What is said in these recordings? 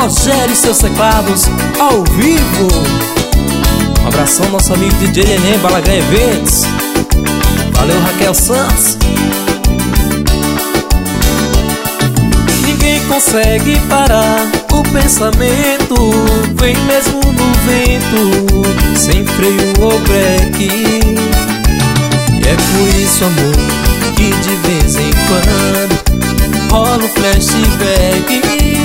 Rogério e seus teclados ao vivo. Um abração nosso amigo DJ Neném, Balagan Eventos. Valeu, Raquel Santos. Ninguém consegue parar o pensamento, vem mesmo no vento, sem freio ou breque. E é por isso, amor, que de vez em quando rola um flashback.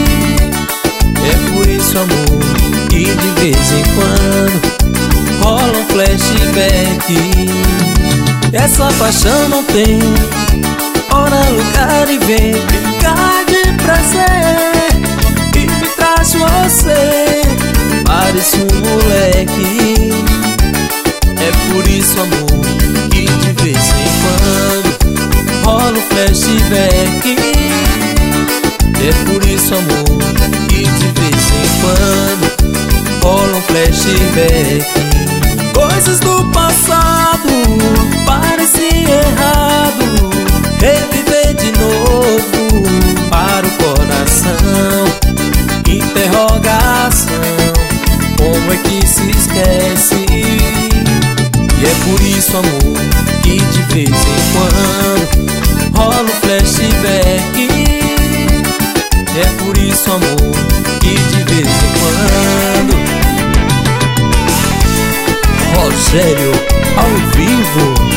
É por isso, amor, que de vez em quando rola um flashback. Essa paixão não tem hora, lugar e vem brincar de prazer e me traz você, parece um moleque. É por isso, amor, que de vez em quando rola um flashback. É por isso, amor, que de vez em quando rola um flashback. Coisas do passado parecem errado, reviver de novo para o coração. Interrogação, como é que se esquece? E é por isso, amor, que de vez em quando rola um flashback. É por isso, amor, que de vez em quando Rogério ao vivo.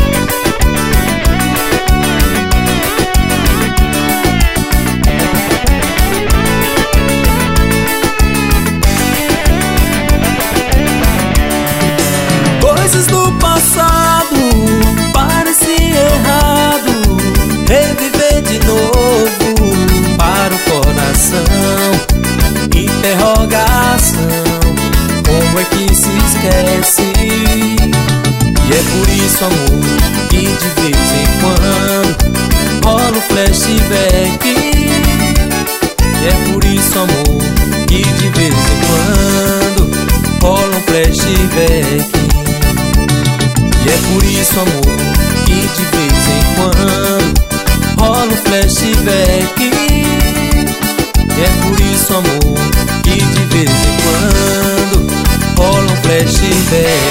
Coisas do passado parecem errado, reviver de novo para o coração. Interrogação, como é que se esquece? E é por isso, amor, que de vez em quando rola um flashback. E é por isso, amor, que de vez em quando rola um flashback. E é por isso, amor, que de vez em quando rola um flashback. E é por isso, amor, que de vez em quando rola um flashback.